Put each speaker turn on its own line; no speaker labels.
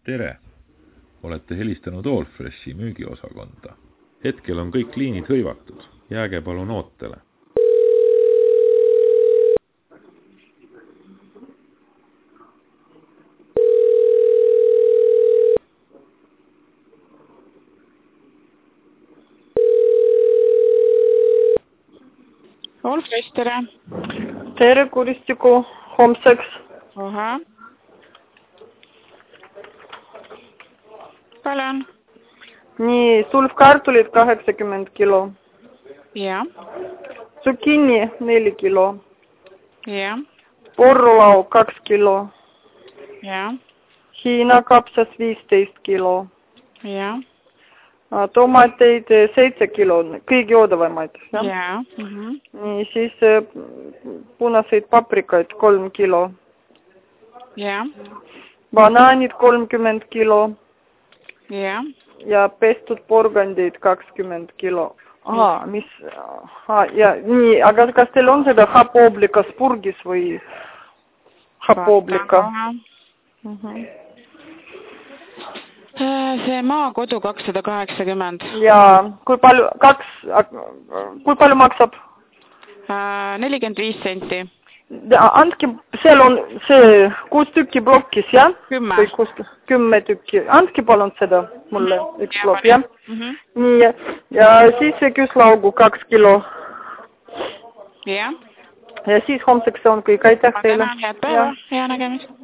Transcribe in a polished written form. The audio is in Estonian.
Tere! Olete helistanud Allfreshi müügiosakonda. Hetkel on kõik liinid hõivatud. Jääge palun ootele.
Allfresh, tere!
Tere, kuristiku homseks.
Aha. Palun.
Nii, sulfkartulit 80 kilo.
Ja.
Zucchini 4 kilo.
Ja.
Porlau 2 kilo.
Ja.
Hiina kapsas 15 kilo.
Ja.
Tomateid 7 kilo, kõigi odavamaid.
Ja.
Nii, siis punaseid paprikaid 3 kilo.
Ja.
Banaanid 30 kilo.
Ja.
Ja pestud porgandid 20 kilo. Aha, ja nii, aga kas teil on seda hapooblikas purgis või hapooblika?
See maakodu 280.
Ja, kui palju maksab?
45 senti.
Andke, seal on see 6 tükki blokis, jah?
10.
10 tükki. Andke palun seda mulle üks blok, jah? Nii, ja siis küslaugu 2 kilo.
Jah.
Ja siis homseks on kõik, aitäh teile.
Head päeva, hea nägemist.